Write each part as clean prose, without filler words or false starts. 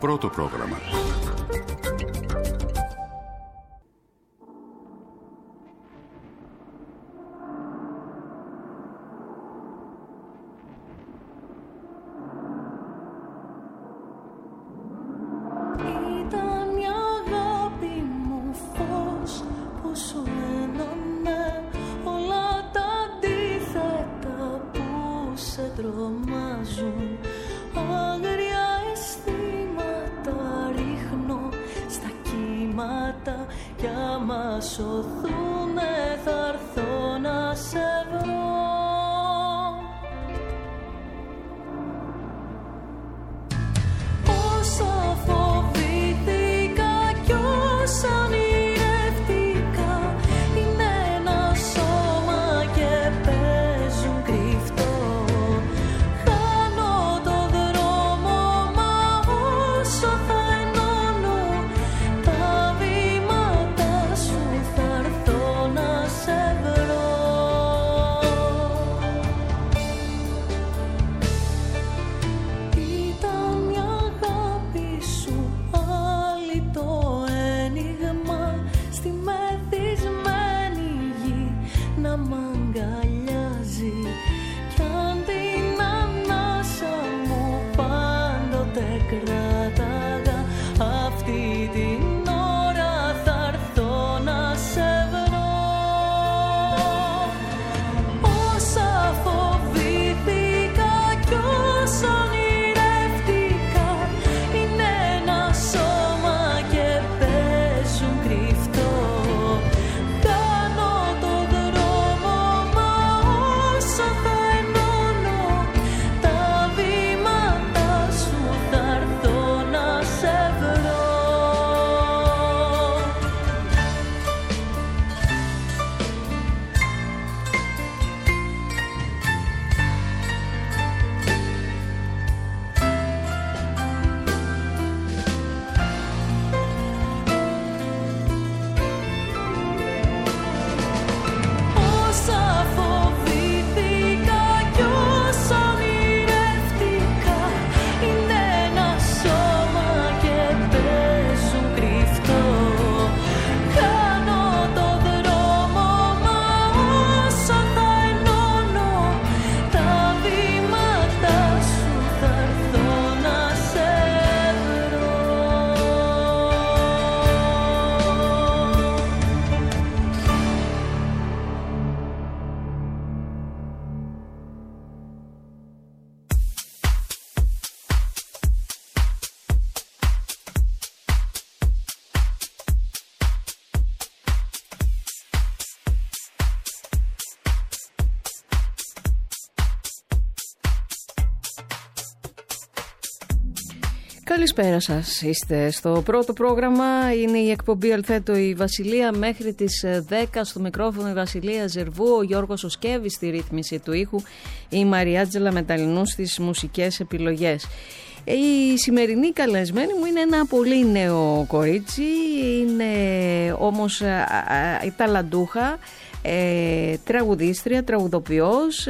πρώτο πρόγραμμα. Καλησπέρα σας, είστε στο πρώτο πρόγραμμα, είναι η εκπομπή Αλθέτω η Βασιλεία μέχρι τις 10 στο μικρόφωνο η Βασιλεία Ζερβού, ο Γιώργος Οσκέβης στη ρύθμιση του ήχου, η Μαριάτζελα Μεταλλινού στις μουσικές επιλογές. Η σημερινή καλεσμένη μου είναι ένα πολύ νέο κορίτσι, είναι όμως ταλαντούχα, τραγουδίστρια, τραγουδοποιός.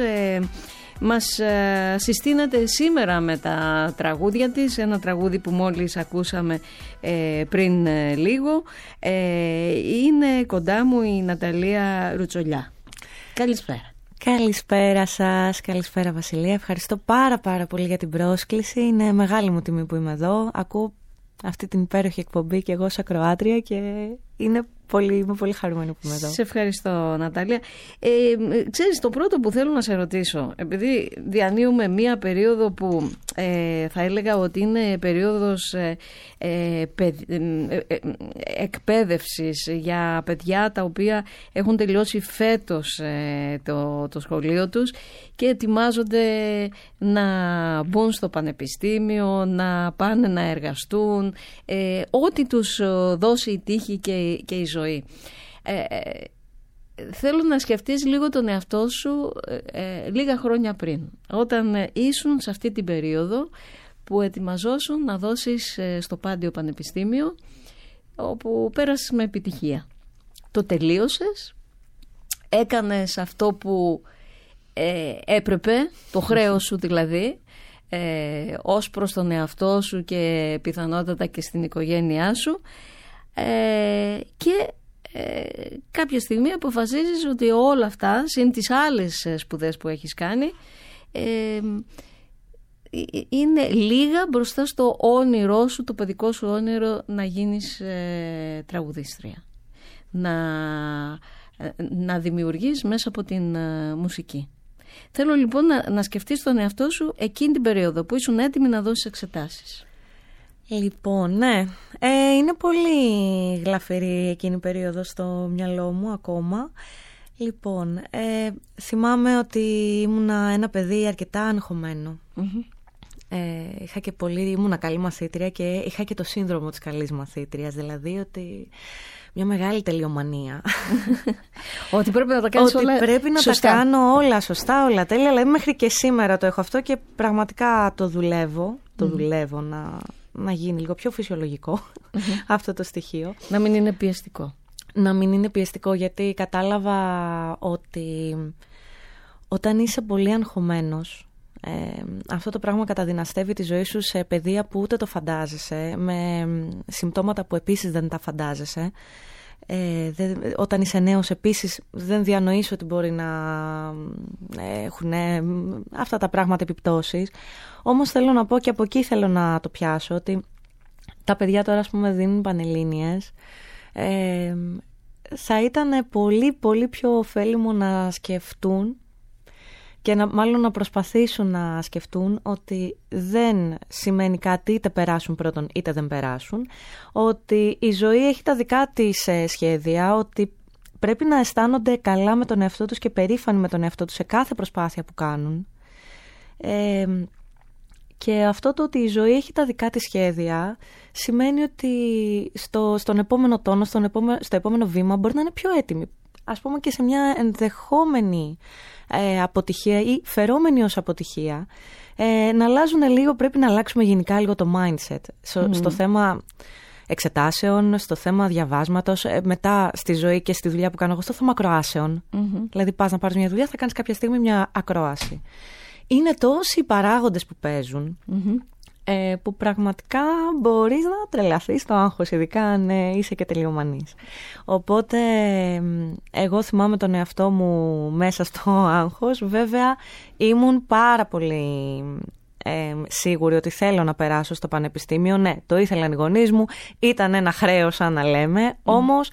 Μας συστήνεται σήμερα με τα τραγούδια της, ένα τραγούδι που μόλις ακούσαμε πριν λίγο. Είναι κοντά μου η Ναταλία Ρουτσολιά. Καλησπέρα. Καλησπέρα σας, καλησπέρα Βασιλεία. Ευχαριστώ πάρα πολύ για την πρόσκληση. Είναι μεγάλη μου τιμή που είμαι εδώ. Ακούω αυτή την υπέροχη εκπομπή και εγώ ως ακροάτρια και είμαι πολύ χαρούμενη που είμαι εδώ. Σε ευχαριστώ, Ναταλία. Ξέρεις, το πρώτο που θέλω να σε ρωτήσω, επειδή διανύουμε μία περίοδο που θα έλεγα ότι είναι περίοδος εκπαίδευσης για παιδιά τα οποία έχουν τελειώσει φέτος το σχολείο τους και ετοιμάζονται να μπουν στο πανεπιστήμιο, να πάνε να εργαστούν, ό,τι τους δώσει η τύχη και η ζωή. Θέλω να σκεφτείς λίγο τον εαυτό σου λίγα χρόνια πριν, όταν ήσουν σε αυτή την περίοδο που ετοιμαζόσουν να δώσεις στο Πάντιο Πανεπιστήμιο, όπου πέρασες με επιτυχία. Το τελείωσες, έκανες αυτό που έπρεπε, το χρέος σου δηλαδή, ως προς τον εαυτό σου και πιθανότατα και στην οικογένειά σου, και κάποια στιγμή αποφασίζεις ότι όλα αυτά, συν τις άλλες σπουδές που έχεις κάνει, είναι λίγα μπροστά στο όνειρό σου, το παιδικό σου όνειρο να γίνεις τραγουδίστρια, να δημιουργείς μέσα από την μουσική. Θέλω λοιπόν να σκεφτείς τον εαυτό σου εκείνη την περίοδο που ήσουν έτοιμη να δώσεις εξετάσεις. Λοιπόν, ναι, είναι πολύ γλαφυρή εκείνη η περίοδο στο μυαλό μου ακόμα. Λοιπόν, θυμάμαι ότι ήμουνα ένα παιδί αρκετά αγχωμένο. Ήμουνα καλή μαθήτρια και είχα και το σύνδρομο της καλής μαθήτριας, δηλαδή ότι μια μεγάλη τελειομανία. Ότι πρέπει να τα κάνεις όλα σωστά. Πρέπει να τα κάνω όλα σωστά, όλα τέλεια, αλλά μέχρι και σήμερα το έχω αυτό και πραγματικά το δουλεύω. Το δουλεύω να γίνει λίγο πιο φυσιολογικό αυτό το στοιχείο. Να μην είναι πιεστικό. Να μην είναι πιεστικό, γιατί κατάλαβα ότι όταν είσαι πολύ αγχωμένος, αυτό το πράγμα καταδυναστεύει τη ζωή σου σε πεδία που ούτε το φαντάζεσαι, με συμπτώματα που επίσης δεν τα φαντάζεσαι. Όταν είσαι νέος επίσης δεν διανοείς ότι μπορεί να έχουν αυτά τα πράγματα επιπτώσεις. Όμως θέλω να πω, και από εκεί θέλω να το πιάσω, ότι τα παιδιά τώρα, ας πούμε, δίνουν πανελλήνιες. Θα ήταν πολύ πολύ πιο ωφέλιμο να σκεφτούν και μάλλον να προσπαθήσουν να σκεφτούν ότι δεν σημαίνει κάτι είτε περάσουν πρώτον είτε δεν περάσουν, ότι η ζωή έχει τα δικά της σχέδια, ότι πρέπει να αισθάνονται καλά με τον εαυτό τους και περήφανοι με τον εαυτό τους σε κάθε προσπάθεια που κάνουν. Και αυτό το ότι η ζωή έχει τα δικά της σχέδια σημαίνει ότι στον επόμενο τόνο, στο επόμενο βήμα μπορεί να είναι πιο έτοιμη. Ας πούμε και σε μια ενδεχόμενη αποτυχία ή φερόμενη ως αποτυχία, να αλλάζουν λίγο, πρέπει να αλλάξουμε γενικά λίγο το mindset στο θέμα εξετάσεων, στο θέμα διαβάσματος, μετά στη ζωή και στη δουλειά που κάνω εγώ, στο θέμα ακροάσεων. Δηλαδή πας να πάρεις μια δουλειά, θα κάνεις κάποια στιγμή μια ακρόαση. Είναι τόσοι οι παράγοντες που παίζουν, που πραγματικά μπορείς να τρελαθείς στο άγχος, ειδικά αν είσαι και τελειομανής. Οπότε εγώ θυμάμαι τον εαυτό μου μέσα στο άγχος. Βέβαια ήμουν πάρα πολύ σίγουρη ότι θέλω να περάσω στο πανεπιστήμιο. Ναι, το ήθελαν οι γονείς μου, ήταν ένα χρέος σαν να λέμε, όμως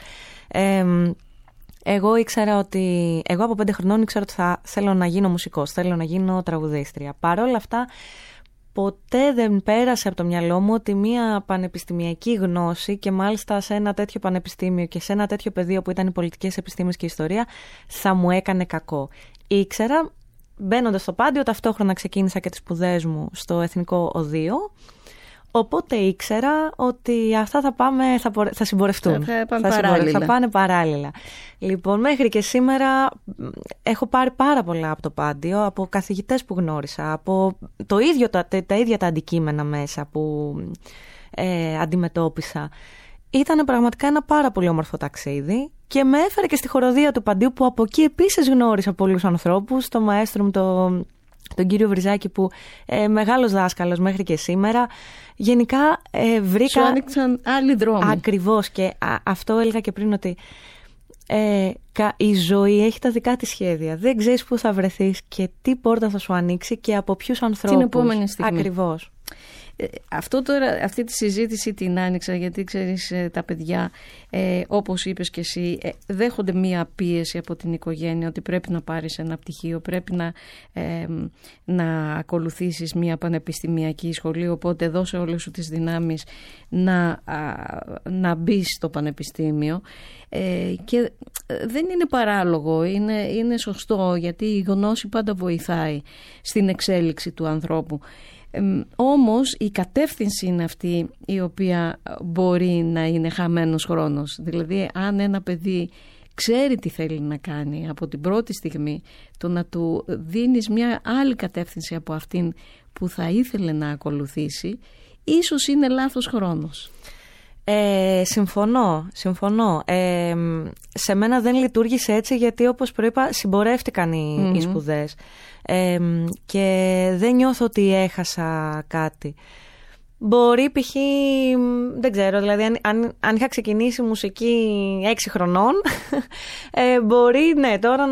εγώ από 5 χρονών ήξερα ότι θα θέλω να γίνω μουσικός, θέλω να γίνω τραγουδίστρια. Παρ' όλα αυτά, ποτέ δεν πέρασε από το μυαλό μου ότι μια πανεπιστημιακή γνώση, και μάλιστα σε ένα τέτοιο πανεπιστήμιο και σε ένα τέτοιο πεδίο που ήταν οι πολιτικές επιστήμες και η ιστορία, θα μου έκανε κακό. Ήξερα, μπαίνοντας στο Πάντιο, ταυτόχρονα ξεκίνησα και τις σπουδές μου στο Εθνικό Οδείο. Οπότε ήξερα ότι αυτά θα συμπορευτούν. Θα πάνε παράλληλα. Λοιπόν, μέχρι και σήμερα έχω πάρει πάρα πολλά από το Πάντιο, από καθηγητές που γνώρισα, από τα ίδια τα αντικείμενα μέσα που αντιμετώπισα. Ήταν πραγματικά ένα πάρα πολύ όμορφο ταξίδι και με έφερε και στη χοροδία του Παντίου, που από εκεί επίσης γνώρισα πολλούς ανθρώπους, τον μαέστρο μου, τον κύριο Βριζάκη, που μεγάλος δάσκαλος μέχρι και σήμερα. Γενικά βρήκα... Σου άνοιξαν άλλοι δρόμοι. Ακριβώς, και αυτό έλεγα και πριν, ότι η ζωή έχει τα δικά της σχέδια. Δεν ξέρεις πού θα βρεθείς και τι πόρτα θα σου ανοίξει και από ποιους ανθρώπους. Την επόμενη στιγμή. Ακριβώς. Αυτή τη συζήτηση την άνοιξα γιατί ξέρεις, τα παιδιά, όπως είπες και εσύ, δέχονται μία πίεση από την οικογένεια ότι πρέπει να πάρεις ένα πτυχίο, πρέπει να ακολουθήσεις μία πανεπιστημιακή σχολή, οπότε δώσε όλες σου τις δυνάμεις να μπεις στο πανεπιστήμιο, και δεν είναι παράλογο, είναι σωστό, γιατί η γνώση πάντα βοηθάει στην εξέλιξη του ανθρώπου. Όμως η κατεύθυνση είναι αυτή η οποία μπορεί να είναι χαμένος χρόνος. Δηλαδή, αν ένα παιδί ξέρει τι θέλει να κάνει από την πρώτη στιγμή, το να του δίνεις μια άλλη κατεύθυνση από αυτήν που θα ήθελε να ακολουθήσει, ίσως είναι λάθος χρόνος. Συμφωνώ. Σε μένα δεν λειτουργήσε έτσι, γιατί όπως προείπα συμπορεύτηκαν οι σπουδές και δεν νιώθω ότι έχασα κάτι. Μπορεί π.χ. δεν ξέρω, δηλαδή αν είχα ξεκινήσει μουσική 6 χρονών μπορεί τώρα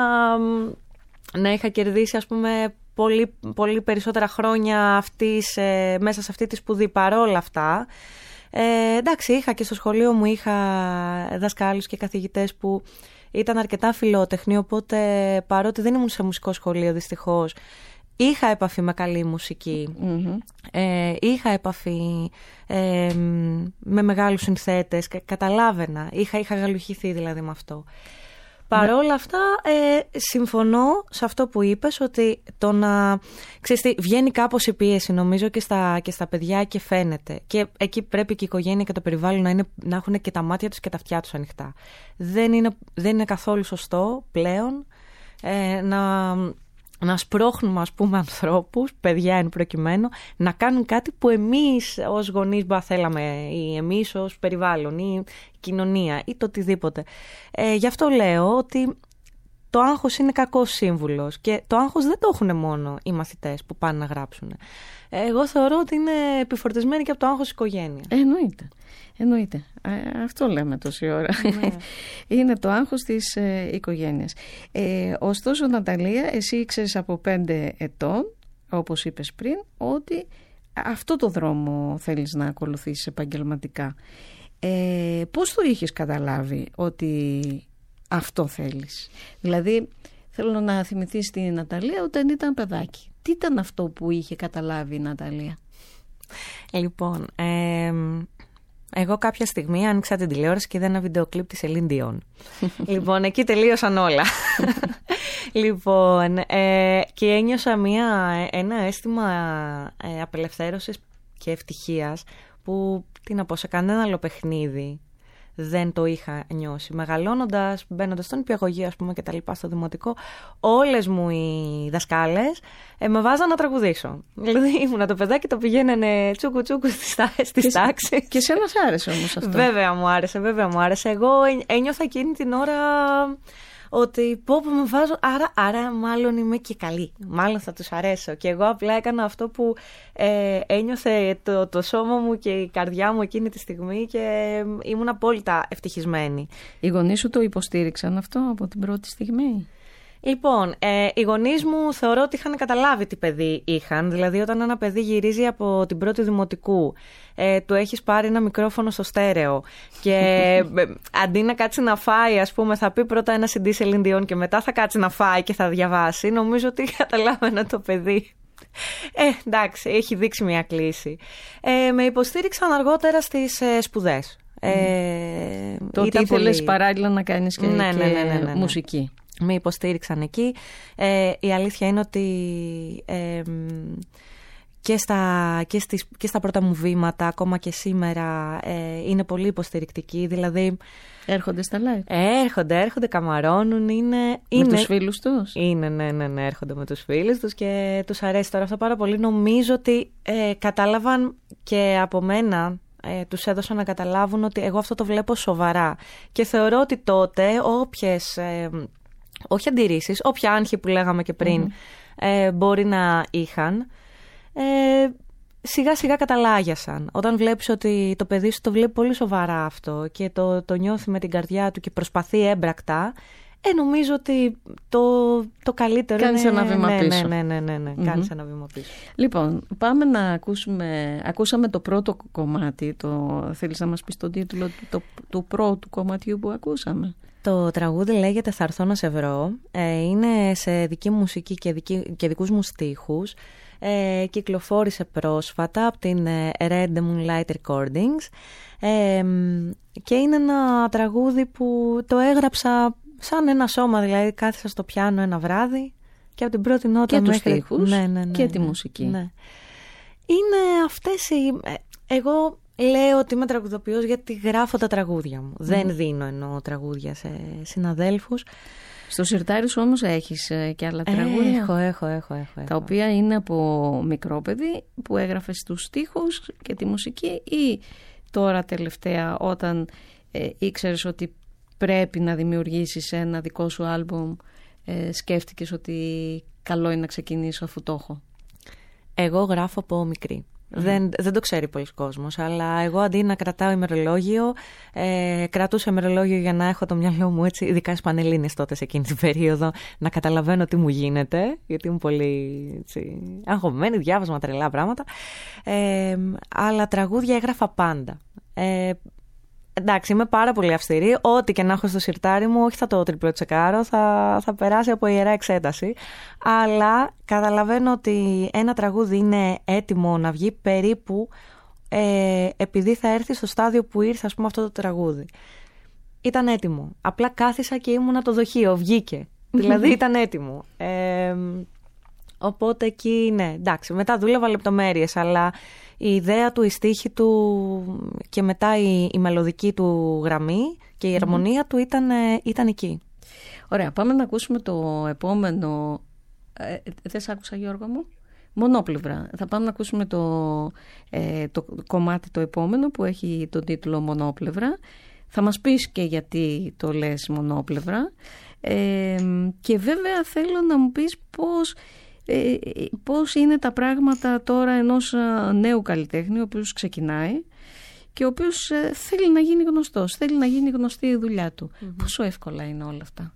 να είχα κερδίσει, ας πούμε, πολύ, πολύ περισσότερα χρόνια μέσα σε αυτή τη σπουδή. Παρόλα αυτά, εντάξει, είχα και στο σχολείο μου δασκάλους και καθηγητές που ήταν αρκετά φιλότεχνοι, οπότε παρότι δεν ήμουν σε μουσικό σχολείο δυστυχώς, είχα επαφή με καλή μουσική, είχα επαφή με μεγάλους συνθέτες, καταλάβαινα, είχα γαλουχηθεί δηλαδή με αυτό. Παρόλα αυτά, συμφωνώ σε αυτό που είπες, ότι ξέρεις τι, βγαίνει κάπως η πίεση, νομίζω, και στα παιδιά, και φαίνεται. Και εκεί πρέπει και η οικογένεια και το περιβάλλον να έχουν και τα μάτια τους και τα αυτιά τους ανοιχτά. Δεν είναι καθόλου σωστό πλέον να σπρώχνουμε, ας πούμε, ανθρώπους, παιδιά εν προκειμένου, να κάνουν κάτι που εμείς ως γονείς θέλαμε, ή εμείς ως περιβάλλον, ή κοινωνία, ή το οτιδήποτε. Γι' αυτό λέω ότι το άγχος είναι κακός σύμβουλος, και το άγχος δεν το έχουν μόνο οι μαθητές που πάνε να γράψουν. Εγώ θεωρώ ότι είναι επιφορτισμένη και από το άγχος η οικογένεια. Εννοείται. Αυτό λέμε τόση ώρα. Είναι το άγχος της οικογένειας. Ωστόσο, Ναταλία, εσύ ήξερες από 5 ετών, όπως είπες πριν, ότι αυτό το δρόμο θέλεις να ακολουθήσεις επαγγελματικά. Πώς το είχες καταλάβει ότι αυτό θέλεις? Δηλαδή, θέλω να θυμηθείς την Ναταλία όταν ήταν παιδάκι. Τι ήταν αυτό που είχε καταλάβει η Ναταλία? Λοιπόν, εγώ κάποια στιγμή άνοιξα την τηλεόραση και είδα ένα βίντεο κλιπ της Celine Dion. Λοιπόν, εκεί τελείωσαν όλα. Λοιπόν, και ένιωσα ένα αίσθημα απελευθέρωσης και ευτυχίας που, τι να πω, σε κανένα άλλο παιχνίδι δεν το είχα νιώσει. Μεγαλώνοντας, μπαίνοντας στον νηπιαγωγείο, ας πούμε, και τα λοιπά, στο δημοτικό, όλες μου οι δασκάλες με βάζαν να τραγουδήσω. Δηλαδή ήμουνα το παιδάκι, το πηγαίνανε τσούκου τσούκου στις τάξεις. Και σένα σ' άρεσε όμως αυτό? Βέβαια μου άρεσε. Εγώ ένιωθα εκείνη την ώρα ότι πω με βάζω, άρα μάλλον είμαι και καλή, μάλλον θα τους αρέσω. Και εγώ απλά έκανα αυτό που ένιωθε το σώμα μου και η καρδιά μου εκείνη τη στιγμή, και ήμουν απόλυτα ευτυχισμένη. Οι γονείς σου το υποστήριξαν αυτό από την πρώτη στιγμή? Λοιπόν, οι γονείς μου θεωρώ ότι είχαν καταλάβει τι παιδί είχαν. Δηλαδή, όταν ένα παιδί γυρίζει από την πρώτη δημοτικού, του έχεις πάρει ένα μικρόφωνο στο στέρεο και αντί να κάτσει να φάει, ας πούμε, θα πει πρώτα ένα CD Celine Dion και μετά θα κάτσει να φάει και θα διαβάσει, νομίζω ότι καταλάβαινα το παιδί. Εντάξει, έχει δείξει μια κλίση. Με υποστήριξαν αργότερα στις σπουδές. Το ότι ήθελες παράλληλα να κάνεις και μουσική. Με υποστήριξαν εκεί. Η αλήθεια είναι ότι και στα πρώτα μου βήματα, ακόμα και σήμερα, είναι πολύ υποστηρικτικοί. Δηλαδή, έρχονται στα live? Έρχονται, καμαρώνουν. Με τους φίλους τους? Ναι, έρχονται με τους φίλους τους και τους αρέσει τώρα αυτό πάρα πολύ. Νομίζω ότι κατάλαβαν και από μένα, τους έδωσα να καταλάβουν ότι εγώ αυτό το βλέπω σοβαρά. Και θεωρώ ότι τότε όχι αντιρρήσεις, όποια άγχη που λέγαμε και πριν μπορεί να είχαν, σιγά σιγά καταλάγιασαν. Όταν βλέπεις ότι το παιδί σου το βλέπει πολύ σοβαρά αυτό και το νιώθει με την καρδιά του και προσπαθεί έμπρακτα, νομίζω ότι το καλύτερο κάνεις είναι... ένα βήμα πίσω. Ναι. Κάνεις ένα βήμα πίσω. Λοιπόν, πάμε να ακούσαμε το πρώτο κομμάτι. Θέλεις να μας πεις τον τίτλο του πρώτου κομματιού που ακούσαμε? Το τραγούδι λέγεται «Θα έρθω να σε βρω». Είναι σε δική μου μουσική και δικούς μου στίχους. Κυκλοφόρησε πρόσφατα από την Red Moonlight Recordings. Και είναι ένα τραγούδι που το έγραψα σαν ένα σώμα. Δηλαδή κάθισα στο πιάνο ένα βράδυ και από την πρώτη νότα και τους στίχους και τη ναι, μουσική. Ναι. Είναι αυτές εγώ λέω ότι είμαι τραγουδοποιός γιατί γράφω τα τραγούδια μου. Δεν δίνω τραγούδια σε συναδέλφους. Στο σιρτάρι σου όμως έχεις και άλλα τραγούδια? Έχω. Τα οποία είναι από μικρό παιδί που έγραφες τους στίχους και τη μουσική, ή τώρα τελευταία, όταν ήξερες ότι πρέπει να δημιουργήσεις ένα δικό σου άλμπουμ, σκέφτηκες ότι καλό είναι να ξεκινήσω αφού το έχω? Εγώ γράφω από μικρή. Δεν το ξέρει πολλοί κόσμος, αλλά εγώ αντί να κρατάω ημερολόγιο, κρατούσα ημερολόγιο για να έχω το μυαλό μου έτσι, ειδικά στις Πανελλήνιες τότε σε εκείνη την περίοδο, να καταλαβαίνω τι μου γίνεται, γιατί ήμουν πολύ έτσι, αγχωμένη, διάβασμα, τρελά πράγματα. Αλλά τραγούδια έγραφα πάντα. Εντάξει, είμαι πάρα πολύ αυστηρή. Ό,τι και να έχω στο σιρτάρι μου, όχι θα το τριπλοτσεκάρω, θα περάσει από ιερά εξέταση. Αλλά καταλαβαίνω ότι ένα τραγούδι είναι έτοιμο να βγει περίπου επειδή θα έρθει στο στάδιο που ήρθε, ας πούμε, αυτό το τραγούδι. Ήταν έτοιμο. Απλά κάθισα και ήμουνα το δοχείο, βγήκε. Δηλαδή ήταν έτοιμο. Οπότε εκεί, ναι, εντάξει, μετά δούλευα λεπτομέρειες, αλλά η ιδέα του, η στίχη του και μετά η μελωδική του γραμμή και η αρμονία του ήταν εκεί. Ωραία, πάμε να ακούσουμε το επόμενο. Δεν σ' άκουσα, Γιώργο μου? Μονόπλευρα. Θα πάμε να ακούσουμε το κομμάτι το επόμενο που έχει τον τίτλο Μονόπλευρα. Θα μας πεις και γιατί το λες μονόπλευρα. Και βέβαια θέλω να μου πεις πώς είναι τα πράγματα τώρα ενός νέου καλλιτέχνη, ο οποίος ξεκινάει και ο οποίος θέλει να γίνει γνωστός, θέλει να γίνει γνωστή η δουλειά του. Πόσο εύκολα είναι όλα αυτά?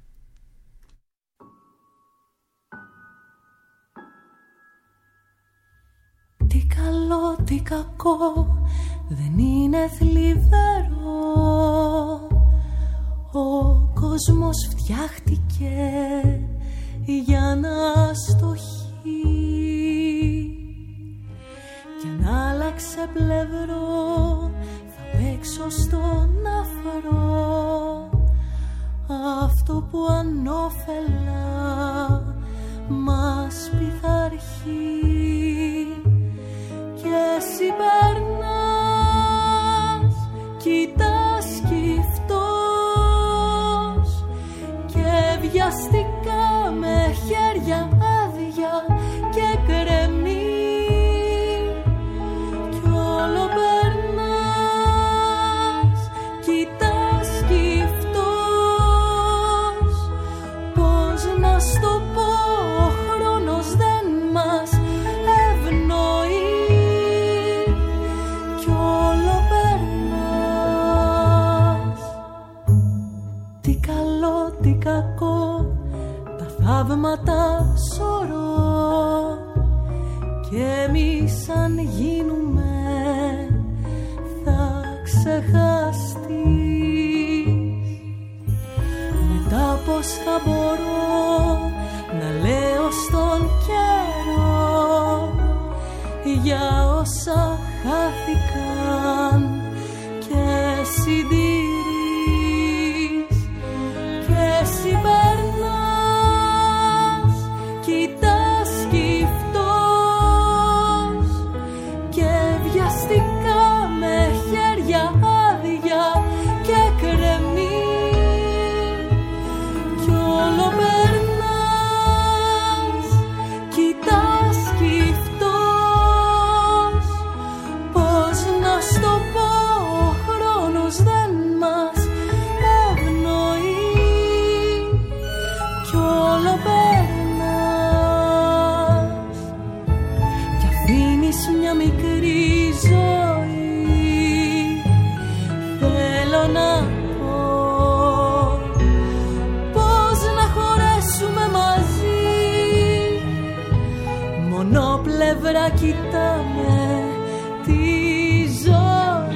Τι καλό, τι κακό, δεν είναι θλιβερό. Ο κόσμος φτιάχτηκε για να στοχεί κι αν άλλαξε πλευρό θα παίξω στον αφρό αυτό που ανώφελα μας πειθαρχεί και εσύ περνάς, κοιτάς σκυφτός και βιαστικά με χέρια άδεια και κρεμμύ κι όλο περνάς, κοιτάς σκυφτός. Πώς να στο πω, ο χρόνος δεν μας ευνοεί κι όλο περνάς. Τι καλό, τι κακό, θαύματα σωρό και εμείς αν γίνουμε θα ξεχαστείς. Μετά πώς θα μπορώ να λέω στον καιρό για όσα χάθηκαν και συντηρείς και εσύ κοιτάς σκυφτός και βιαστικά με χέρια άδεια και κρεμμύ κι όλο περνάς, κοιτάς σκυφτός. Πώς να στο πω, ο χρόνος δεν μας ευνοεί κι όλο περνάς κι αφήνεις μια μικρή ζωή. Θέλω να πω πώς να χωρέσουμε μαζί, μονόπλευρα κοιτάμε τη ζωή.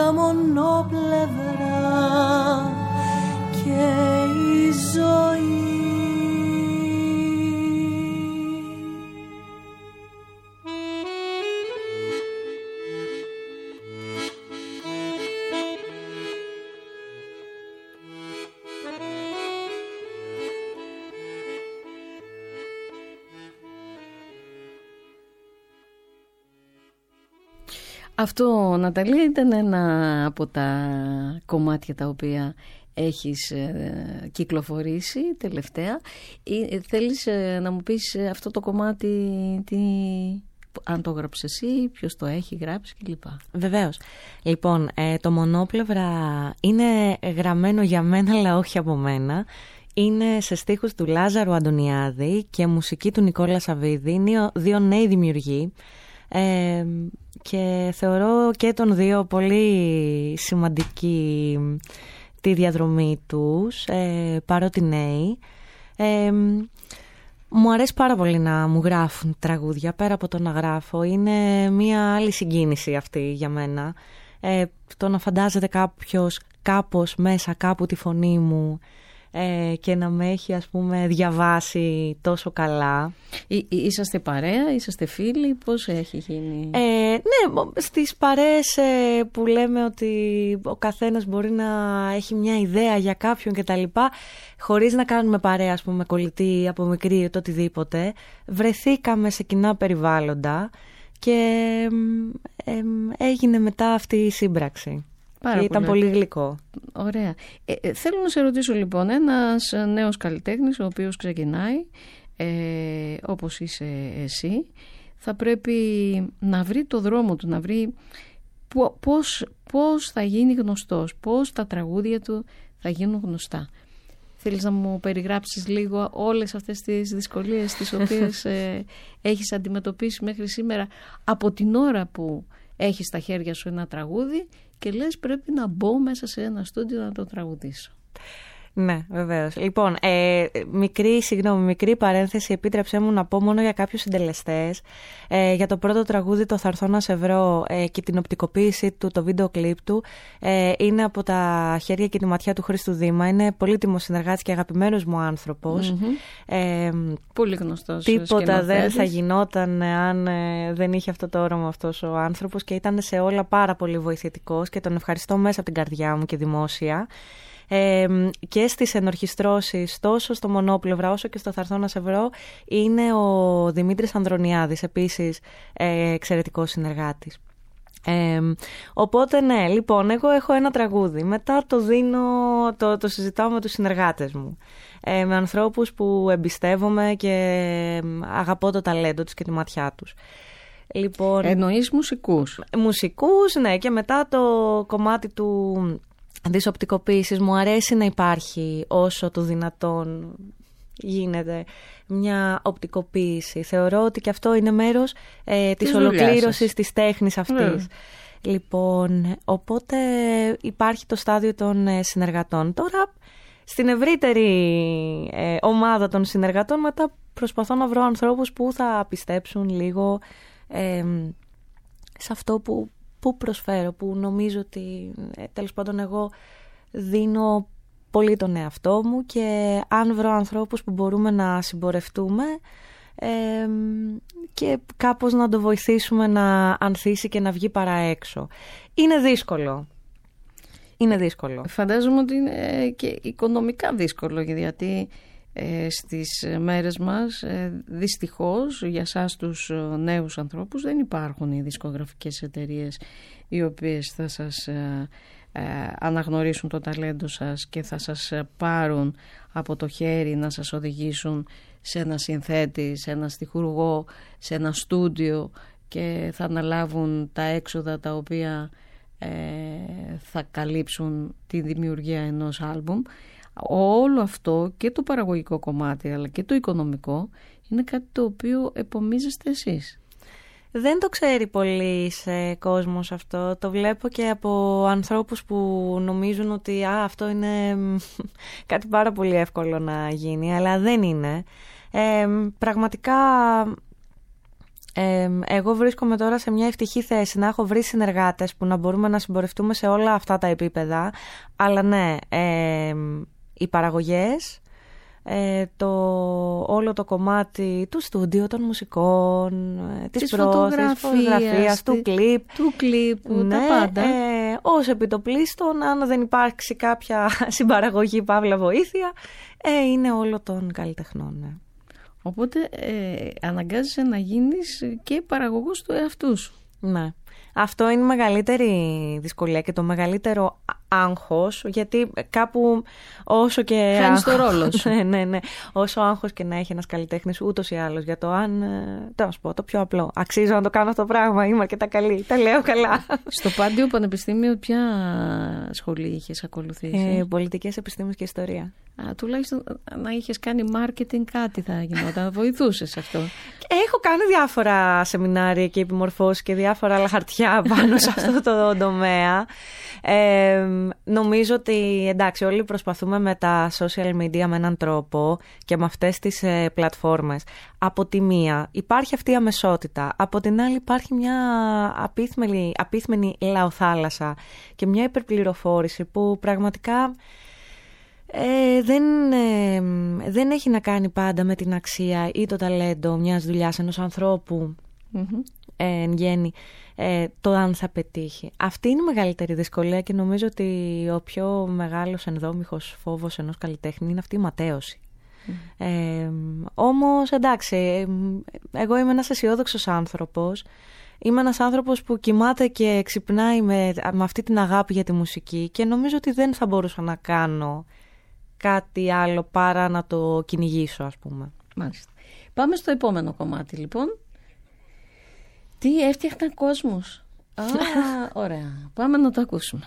μονοπλευρά και η ζωή. Αυτό, Ναταλία, ήταν ένα από τα κομμάτια τα οποία έχεις κυκλοφορήσει τελευταία. Θέλεις να μου πεις αυτό το κομμάτι, αν το έγραψες εσύ, ποιος το έχει γράψει κλπ. Βεβαίως. Λοιπόν, το Μονόπλευρα είναι γραμμένο για μένα, αλλά όχι από μένα. Είναι σε στίχους του Λάζαρου Αντωνιάδη και μουσική του Νικόλα Σαββίδη. Είναι δύο νέοι δημιουργοί. Και θεωρώ και των δύο πολύ σημαντική τη διαδρομή τους, παρότι νέοι. Μου αρέσει πάρα πολύ να μου γράφουν τραγούδια, πέρα από το να γράφω. Είναι μια άλλη συγκίνηση αυτή για μένα. Το να φαντάζεται κάποιος κάπως μέσα κάπου τη φωνή μου και να με έχει, ας πούμε, διαβάσει τόσο καλά. Είσαστε παρέα, είσαστε φίλοι, πώς έχει γίνει? Ναι, στις παρέες που λέμε ότι ο καθένας μπορεί να έχει μια ιδέα για κάποιον και τα λοιπά, χωρίς να κάνουμε παρέα, ας πούμε, κολλητή από μικρή το οτιδήποτε, βρεθήκαμε σε κοινά περιβάλλοντα και έγινε μετά αυτή η σύμπραξη. Και ήταν πολύ γλυκό. Ωραία. Θέλω να σε ρωτήσω λοιπόν, ένας νέος καλλιτέχνης ο οποίος ξεκινάει, όπως είσαι εσύ, θα πρέπει να βρει το δρόμο του, να βρει πώς θα γίνει γνωστός, πώς τα τραγούδια του θα γίνουν γνωστά. Θέλεις να μου περιγράψεις λίγο όλες αυτές τις δυσκολίες τις οποίες έχεις αντιμετωπίσει μέχρι σήμερα, από την ώρα που έχεις στα χέρια σου ένα τραγούδι και λες πρέπει να μπω μέσα σε ένα στούντιο να το τραγουδήσω? Ναι, βεβαίως. Λοιπόν, μικρή παρένθεση, επίτρεψέ μου να πω μόνο για κάποιους συντελεστές. Για το πρώτο τραγούδι, το «Θα έρθω να σε βρω», και την οπτικοποίηση του, το βίντεο κλιπ του, είναι από τα χέρια και τη ματιά του Χρήστου Δήμα. Είναι πολύτιμος συνεργάτης και αγαπημένος μου άνθρωπος. Πολύ γνωστός. Τίποτα δεν θα γινόταν αν δεν είχε αυτό το όραμα αυτός ο άνθρωπος, και ήταν σε όλα πάρα πολύ βοηθητικός και τον ευχαριστώ μέσα από την καρδιά μου και δημόσια. Και στις ενορχιστρώσεις, τόσο στο Μονόπλευρα όσο και στο «Θα έρθω να σε βρω», είναι ο Δημήτρης Ανδρωνιάδης, επίσης εξαιρετικός συνεργάτης. Οπότε ναι, λοιπόν, εγώ έχω ένα τραγούδι, μετά το δίνω, το συζητάω με τους συνεργάτες μου, με ανθρώπους που εμπιστεύομαι και αγαπώ το ταλέντο τους και τη ματιά τους. Λοιπόν, εννοείς μουσικούς? Μουσικούς, ναι, και μετά το κομμάτι της οπτικοποίησης μου αρέσει να υπάρχει όσο το δυνατόν γίνεται μια οπτικοποίηση. Θεωρώ ότι και αυτό είναι μέρος της ολοκλήρωσης της τέχνης αυτής. Λοιπόν, οπότε υπάρχει το στάδιο των συνεργατών. Τώρα, στην ευρύτερη ομάδα των συνεργατών, μετά προσπαθώ να βρω ανθρώπους που θα πιστέψουν λίγο σε αυτό που προσφέρω, που νομίζω ότι τέλος πάντων εγώ δίνω πολύ τον εαυτό μου, και αν βρω ανθρώπους που μπορούμε να συμπορευτούμε και κάπως να το βοηθήσουμε να ανθίσει και να βγει παρά έξω. Είναι δύσκολο. Είναι δύσκολο. Φαντάζομαι ότι είναι και οικονομικά δύσκολο, γιατί στις μέρες μας δυστυχώς για σας τους νέους ανθρώπους δεν υπάρχουν οι δισκογραφικές εταιρείες οι οποίες θα σας αναγνωρίσουν το ταλέντο σας και θα σας πάρουν από το χέρι να σας οδηγήσουν σε ένα συνθέτη, σε ένα στιχουργό, σε ένα στούντιο, και θα αναλάβουν τα έξοδα τα οποία θα καλύψουν τη δημιουργία ενός άλμπουμ. Όλο αυτό, και το παραγωγικό κομμάτι αλλά και το οικονομικό, είναι κάτι το οποίο επομίζεστε εσείς. Δεν το ξέρει πολύ σε κόσμος αυτό. Το βλέπω και από ανθρώπους που νομίζουν ότι αυτό είναι κάτι πάρα πολύ εύκολο να γίνει, αλλά δεν είναι. Πραγματικά Εγώ βρίσκομαι τώρα σε μια ευτυχή θέση να έχω βρει συνεργάτες που να μπορούμε να συμπορευτούμε σε όλα αυτά τα επίπεδα. Αλλά ναι, οι παραγωγές, όλο το κομμάτι του στούντιο, των μουσικών, της φωτογραφίας, του κλιπ, ναι, τα πάντα. Ως επιτοπλίστων, αν δεν υπάρξει κάποια συμπαραγωγή παύλα βοήθεια, είναι όλο των καλλιτεχνών, ναι. Οπότε αναγκάζεσαι να γίνεις και παραγωγός του εαυτού σου. Ναι. Αυτό είναι η μεγαλύτερη δυσκολία και το μεγαλύτερο άγχος, γιατί κάπου όσο και... Χάνεις το ρόλο σου. Ναι. Όσο άγχος και να έχει ένας καλλιτέχνης ούτως ή άλλως για το αν... να σου πω, το πιο απλό. Αξίζω να το κάνω αυτό το πράγμα, είμαι αρκετά καλή, τα λέω καλά. Στο Πάντιο Πανεπιστήμιο ποια σχολή είχες ακολουθήσει? Πολιτικές επιστήμες και ιστορία. Τουλάχιστον να είχες κάνει marketing, κάτι θα γινόταν, να βοηθούσες αυτό. Έχω κάνει διάφορα σεμινάρια και επιμορφώσεις και διάφορα άλλα χαρτιά πάνω σε αυτό το τομέα. Νομίζω ότι εντάξει, όλοι προσπαθούμε με τα social media με έναν τρόπο και με αυτές τις πλατφόρμες. Από τη μία υπάρχει αυτή η αμεσότητα, από την άλλη υπάρχει μια απίθμενη λαοθάλασσα και μια υπερπληροφόρηση που πραγματικά δεν έχει να κάνει πάντα με την αξία ή το ταλέντο μιας δουλειάς ενός ανθρώπου εν γέννη, το αν θα πετύχει. Αυτή είναι η μεγαλύτερη δυσκολία και νομίζω ότι ο πιο μεγάλος ενδόμηχος φόβος ενός καλλιτέχνη είναι αυτή η ματέωση. Όμως εντάξει, εγώ είμαι ένας αισιόδοξος άνθρωπος. Είμαι ένας άνθρωπος που κοιμάται και ξυπνάει με αυτή την αγάπη για τη μουσική και νομίζω ότι δεν θα μπορούσα να κάνω κάτι άλλο παρά να το κυνηγήσω, ας πούμε. Μάλιστα. Πάμε στο επόμενο κομμάτι, λοιπόν. Τι έφτιαχνα κόσμος. Ωραία. Πάμε να το ακούσουμε.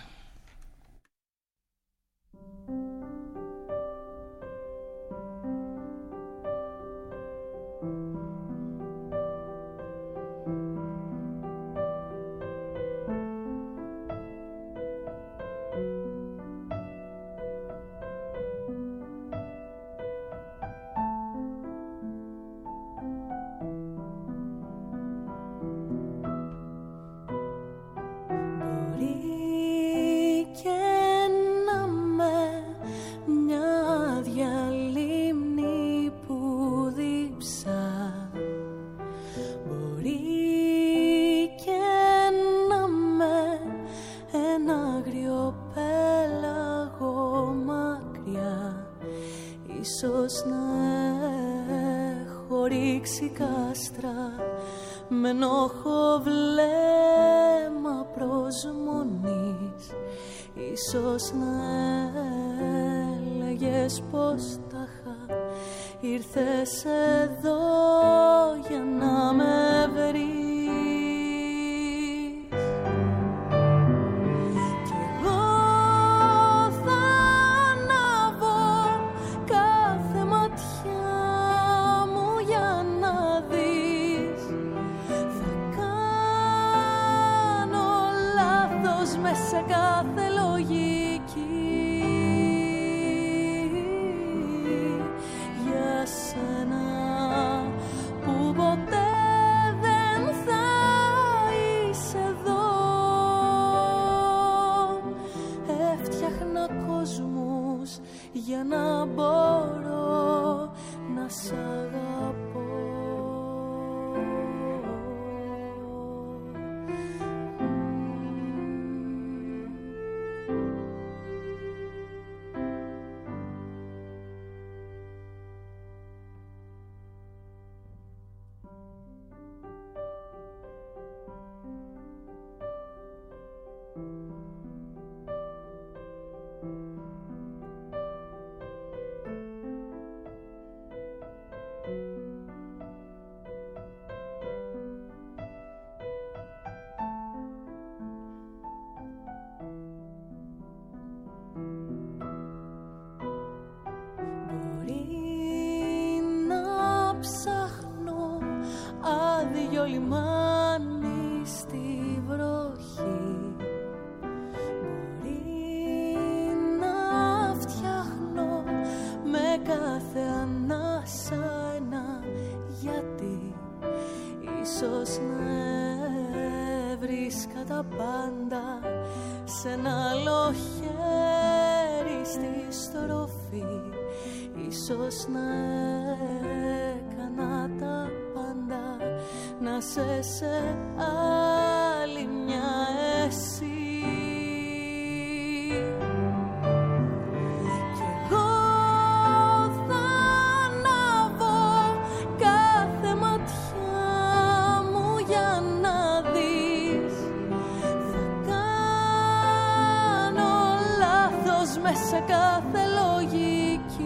Ίσως να έχω ρίξει κάστρα με ενόχο βλέμμα προσμονής. Ίσως να έλεγες πως τάχα ήρθες εδώ για να με βρεις. Σε κάθε λογική για σένα που ποτέ δεν θα είσαι εδώ. Έφτιαχνα κόσμους για να μπορώ να σ' αγαπώ. τα πάντα σε ένα άλλο χέρι στη στροφή. Ίσως να έκανα τα πάντα να σε άλλη μια εσύ. Κι εγώ θα ανάβω κάθε ματιά μου για να δεις. Θα κάνω λάθος μέσα κάθε λογική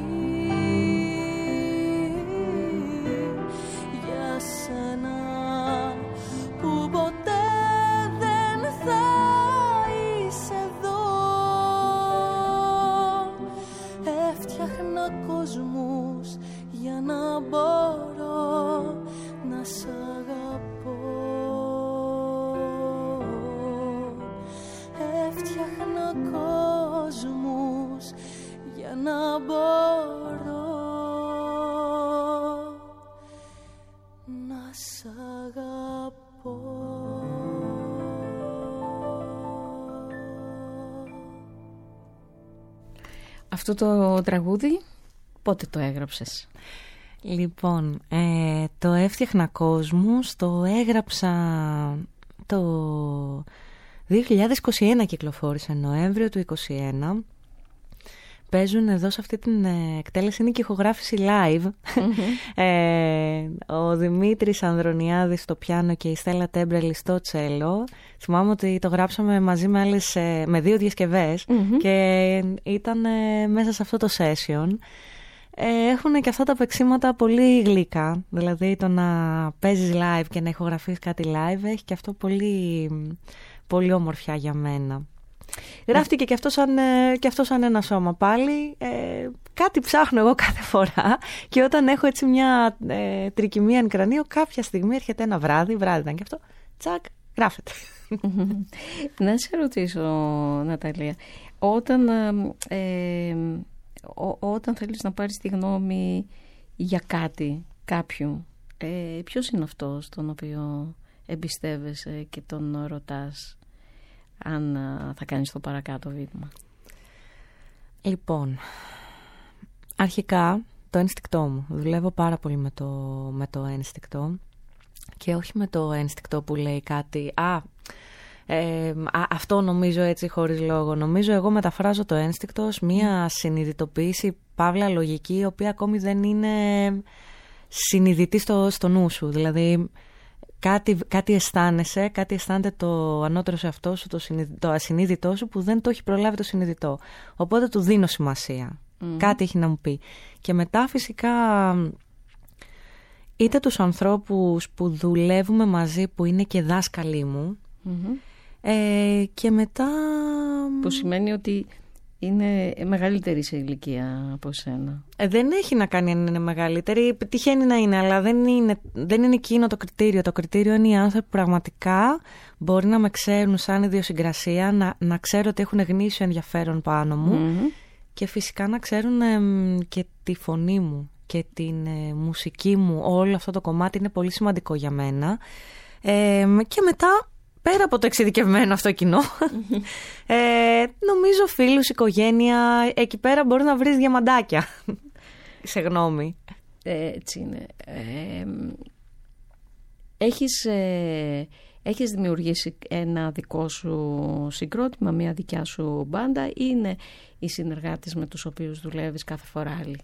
για σένα που ποτέ δεν θα είσαι εδώ. Έφτιαχνα κόσμους για να μπορώ να σ' αγαπώ. Έφτιαχνα κόσμους για να μπορώ να σ' αγαπώ. Αυτό το τραγούδι πότε το έγραψες? Λοιπόν, το έφτιαχνα κόσμους, το έγραψα το 2021, κυκλοφόρησε Νοέμβριο του 2021. Παίζουν εδώ σε αυτή την εκτέλεση, είναι και ηχογράφηση live. Ο Δημήτρης Ανδρωνιάδης στο πιάνο και η Στέλλα Τέμπρελη στο τσέλο. Θυμάμαι ότι το γράψαμε μαζί με 2 διασκευές και ήταν μέσα σε αυτό το session. Έχουν και αυτά τα παίξηματα πολύ γλυκά. Δηλαδή το να παίζεις live και να ηχογραφείς κάτι live έχει και αυτό πολύ, πολύ ομορφιά για μένα. Γράφτηκε και αυτό σαν ένα σώμα πάλι. Κάτι ψάχνω εγώ κάθε φορά και όταν έχω έτσι μια τρικυμία εν κρανίο, κάποια στιγμή έρχεται ένα βράδυ ήταν και αυτό, τσακ, γράφεται. Να σε ρωτήσω, Ναταλία, όταν θέλεις να πάρεις τη γνώμη για κάτι, κάποιου, ποιος είναι αυτός τον οποίο εμπιστεύεσαι και τον ρωτάς αν θα κάνεις το παρακάτω βήμα? Λοιπόν, αρχικά το ένστικτό μου. Δουλεύω πάρα πολύ με το ένστικτο και όχι με το ένστικτο που λέει κάτι αυτό νομίζω έτσι χωρίς λόγο. Νομίζω εγώ μεταφράζω το ένστικτο ως μια συνειδητοποίηση, παύλα λογική, η οποία ακόμη δεν είναι συνειδητή στο νου σου. Δηλαδή κάτι αισθάνεσαι, κάτι αισθάνεται το ανώτερο σε αυτό σου, το ασυνείδητό σου που δεν το έχει προλάβει το συνειδητό. Οπότε του δίνω σημασία. Κάτι έχει να μου πει. Και μετά φυσικά είτε τους ανθρώπους που δουλεύουμε μαζί που είναι και δάσκαλοι μου και μετά... Που σημαίνει ότι είναι μεγαλύτερη σε ηλικία από σένα. Δεν έχει να κάνει αν είναι μεγαλύτερη. Τυχαίνει να είναι, αλλά δεν είναι εκείνο το κριτήριο. Το κριτήριο είναι οι άνθρωποι που πραγματικά μπορεί να με ξέρουν σαν ιδιοσυγκρασία, να ξέρω ότι έχουν γνήσιο ενδιαφέρον πάνω μου και φυσικά να ξέρουν και τη φωνή μου και την μουσική μου. Όλο αυτό το κομμάτι είναι πολύ σημαντικό για μένα. Και μετά... Πέρα από το εξειδικευμένο αυτό κοινό, νομίζω φίλους, οικογένεια, εκεί πέρα μπορεί να βρεις διαμαντάκια. Σε γνώμη. Έτσι είναι. Έχεις δημιουργήσει ένα δικό σου συγκρότημα, μια δικιά σου μπάντα, ή είναι οι συνεργάτες με τους οποίους δουλεύεις κάθε φορά άλλοι?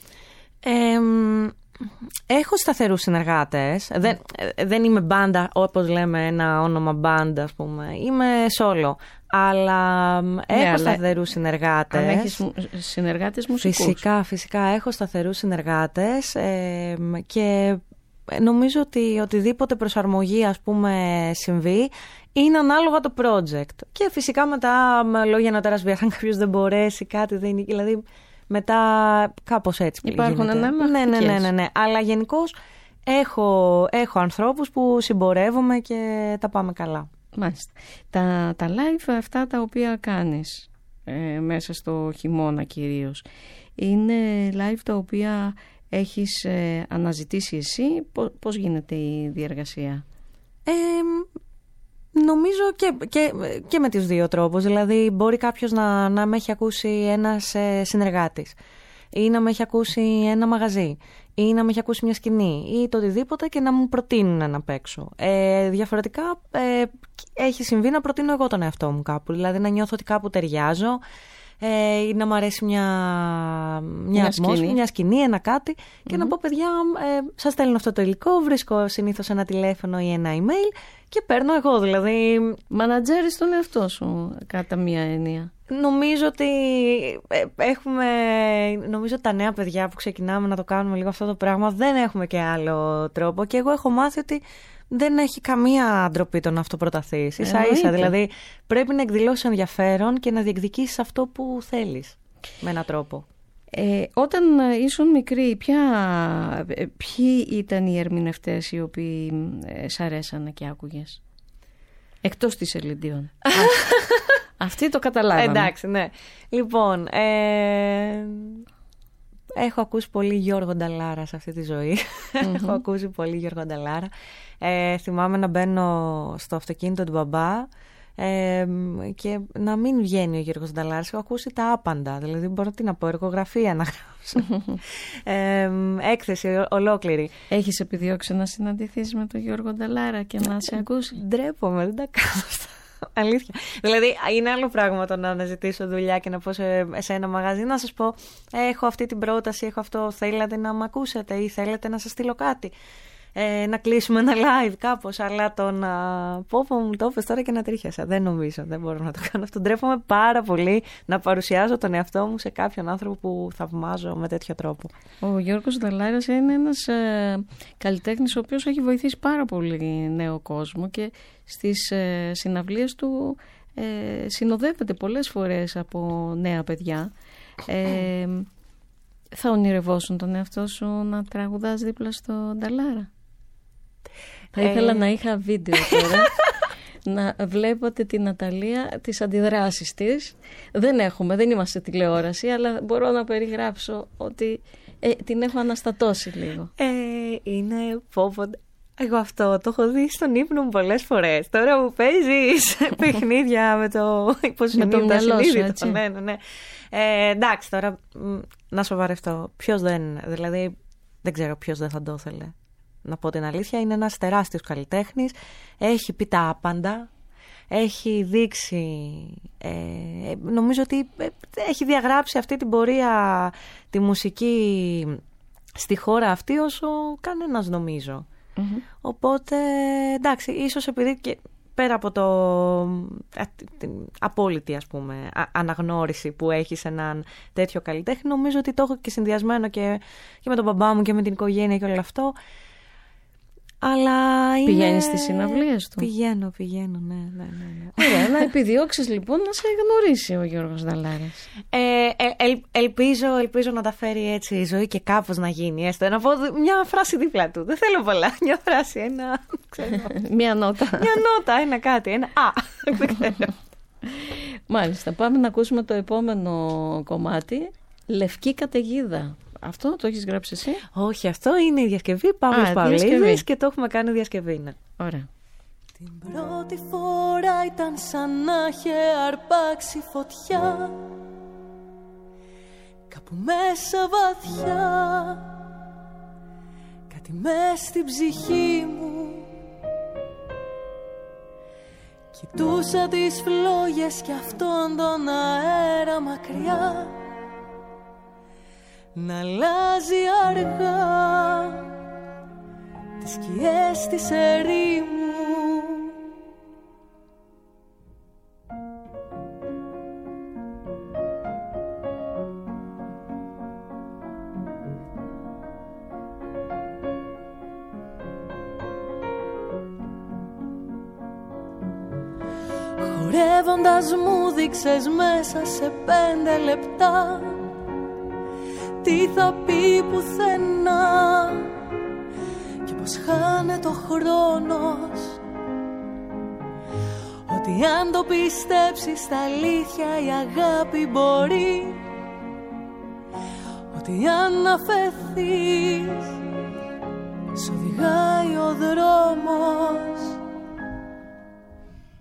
Έχω σταθερούς συνεργάτες. Δεν είμαι μπάντα, όπως λέμε ένα όνομα μπάντα, ας πούμε. Είμαι solo. Αλλά έχω σταθερούς συνεργάτες. Αν έχεις συνεργάτες μουσικούς? Φυσικά έχω σταθερούς συνεργάτες και νομίζω ότι οτιδήποτε προσαρμογή, ας πούμε, συμβεί είναι ανάλογα το project. Και φυσικά μετά λόγια νοτέρας βίας, αν κάποιος δεν μπορέσει κάτι, δεν είναι, δηλαδή... Μετά κάπως έτσι υπάρχουν ανάμεσα. Ναι. Αλλά γενικώς έχω ανθρώπους που συμπορεύομαι και τα πάμε καλά. Μάλιστα. Τα live αυτά τα οποία κάνεις μέσα στο χειμώνα κυρίως, είναι live τα οποία έχεις αναζητήσει εσύ? Πώς γίνεται η διεργασία? Νομίζω και με τους δύο τρόπους. Δηλαδή μπορεί κάποιος να με έχει ακούσει ένας συνεργάτης ή να με έχει ακούσει ένα μαγαζί ή να με έχει ακούσει μια σκηνή ή το οτιδήποτε και να μου προτείνουν να παίξω. Διαφορετικά έχει συμβεί να προτείνω εγώ τον εαυτό μου κάπου. Δηλαδή να νιώθω ότι κάπου ταιριάζω ή να μου αρέσει μια ατμόσφαιρα, μια σκηνή, ένα κάτι και να πω παιδιά, σας στέλνω αυτό το υλικό, βρίσκω συνήθως ένα τηλέφωνο ή ένα email και παίρνω εγώ, δηλαδή... Μανατζέρεις τον εαυτό σου κατά μία έννοια. Νομίζω ότι νομίζω τα νέα παιδιά που ξεκινάμε να το κάνουμε λίγο αυτό το πράγμα δεν έχουμε και άλλο τρόπο και εγώ έχω μάθει ότι δεν έχει καμία ντροπή το να αυτοπροταθείς. Ίσα-ίσα, δηλαδή πρέπει να εκδηλώσεις ενδιαφέρον και να διεκδικήσεις αυτό που θέλεις με έναν τρόπο. Όταν ήσουν μικρή, ποιοι ήταν οι ερμηνευτές οι οποίοι σ' αρέσανε και άκουγες? Εκτός της Ελληντίων. Αυτή το καταλάβαμε. Εντάξει, ναι. Λοιπόν, έχω ακούσει πολύ Γιώργο Νταλάρα σε αυτή τη ζωή. Έχω ακούσει πολύ Γιώργο Νταλάρα. Θυμάμαι να μπαίνω στο αυτοκίνητο του μπαμπά και να μην βγαίνει ο Γιώργος Νταλάρας. Έχω ακούσει τα άπαντα. Δηλαδή μπορώ να πω, εργογραφία να γράψω. Έκθεση ολόκληρη. Έχεις επιδιώξει να συναντηθείς με τον Γιώργο Νταλάρα και να σε ακούσει? Ντρέπομαι, δεν τα κάνω αυτά. Αλήθεια. Δηλαδή, είναι άλλο πράγμα το να αναζητήσω δουλειά και να πω σε ένα μαγαζί να σας πω: έχω αυτή την πρόταση, έχω αυτό. Θέλετε να με ακούσετε ή θέλετε να σας στείλω κάτι? Να κλείσουμε ένα live κάπως. Αλλά το να πω μου το είπες τώρα και να τρίχιασα. Δεν νομίζω, δεν μπορώ να το κάνω αυτό. Ντρέπομαι πάρα πολύ να παρουσιάζω τον εαυτό μου σε κάποιον άνθρωπο που θαυμάζω με τέτοιο τρόπο. Ο Γιώργος Νταλάρας είναι ένας καλλιτέχνης ο οποίος έχει βοηθήσει πάρα πολύ νέο κόσμο και στις συναυλίες του συνοδεύεται πολλές φορές από νέα παιδιά. Θα ονειρευόσουν τον εαυτό σου να τραγουδάς δίπλα στο Νταλάρα? Θα ήθελα να είχα βίντεο τώρα να βλέπετε την Ναταλία, τις αντιδράσεις της. Δεν είμαστε τηλεόραση, αλλά μπορώ να περιγράψω ότι την έχω αναστατώσει λίγο. Είναι εγώ αυτό το έχω δει στον ύπνο μου πολλές φορές. Τώρα μου παίζεις παιχνίδια με το υποσυνείδητο. Με το μυαλό σου, έτσι. Ναι. Εντάξει, τώρα να σοβαρευτώ. Δηλαδή δεν ξέρω ποιος δεν θα το ήθελε. Να πω την αλήθεια, είναι ένας τεράστιος καλλιτέχνης. Έχει πει τα άπαντα. Έχει δείξει, νομίζω ότι έχει διαγράψει αυτή την πορεία, τη μουσική στη χώρα αυτή όσο κανένας νομίζω. Οπότε εντάξει, ίσως επειδή και πέρα από την απόλυτη ας πούμε αναγνώριση που έχει σε έναν τέτοιο καλλιτέχνη, νομίζω ότι το έχω και συνδυασμένο και με τον μπαμπά μου και με την οικογένεια και όλο αυτό. Αλλά πηγαίνεις στις συναυλίες του? Πηγαίνω, ναι. Ωραία, να επιδιώξεις λοιπόν να σε γνωρίσει ο Γιώργος Νταλάρας. Ελπίζω να τα φέρει έτσι η ζωή και κάπως να γίνει. Έστω να πω μια φράση δίπλα του. Δεν θέλω πολλά. Μια φράση, μια νότα. Ένα κάτι. Δεν ξέρω. Μάλιστα, πάμε να ακούσουμε το επόμενο κομμάτι. Λευκή καταιγίδα. Αυτό το έχεις γράψει εσύ? Όχι, αυτό είναι η διασκευή Παύλος Παυλίδης και το έχουμε κάνει διασκευή. Ναι. Ωραία. Την πρώτη φορά ήταν σαν να είχε αρπάξει φωτιά κάπου μέσα βαθιά, κάτι μες στην ψυχή μου. Κοιτούσα τις φλόγες και αυτόν τον αέρα μακριά να αλλάζει αργά τις σκιές της ερήμου. Χορεύοντας μου δείξες μέσα σε 5 λεπτά τι θα πει πουθενά και πως χάνεται ο χρόνος. Ότι αν το πιστέψεις στα αλήθεια η αγάπη μπορεί. Ότι αν αφαιθείς σ' οδηγάει ο δρόμος.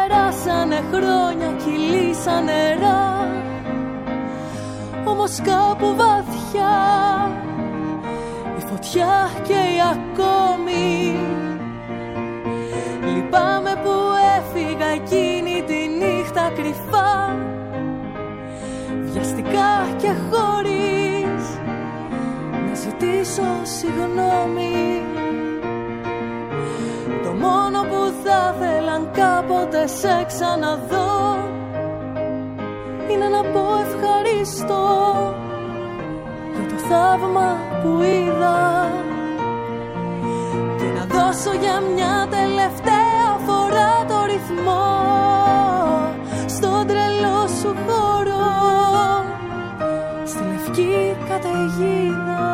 Περάσανε χρόνια, κυλήσαν νερά, όμως κάπου βαθιά η φωτιά καίει ακόμη. Λυπάμαι που έφυγα εκείνη τη νύχτα κρυφά, βιαστικά και χωρίς να ζητήσω συγγνώμη. Το μόνο που θα θέλαν κάποτε σε ξαναδώ είναι να πω ευχαριστώ για το θαύμα που είδα και να δώσω για μια τελευταία φορά το ρυθμό στον τρελό σου χώρο, στη λευκή καταιγίδα.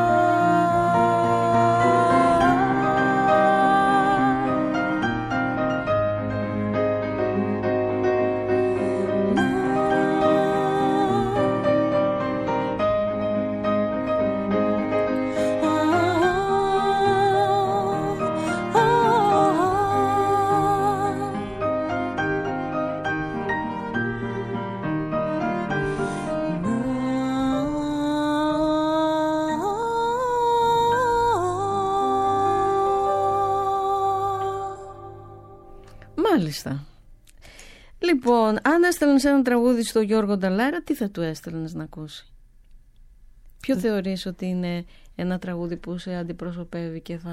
Μάλιστα. Λοιπόν, αν έστελνες ένα τραγούδι στο Γιώργο Νταλάρα, τι θα του έστελνες να ακούσει? Ποιο θεωρείς ότι είναι ένα τραγούδι που σε αντιπροσωπεύει και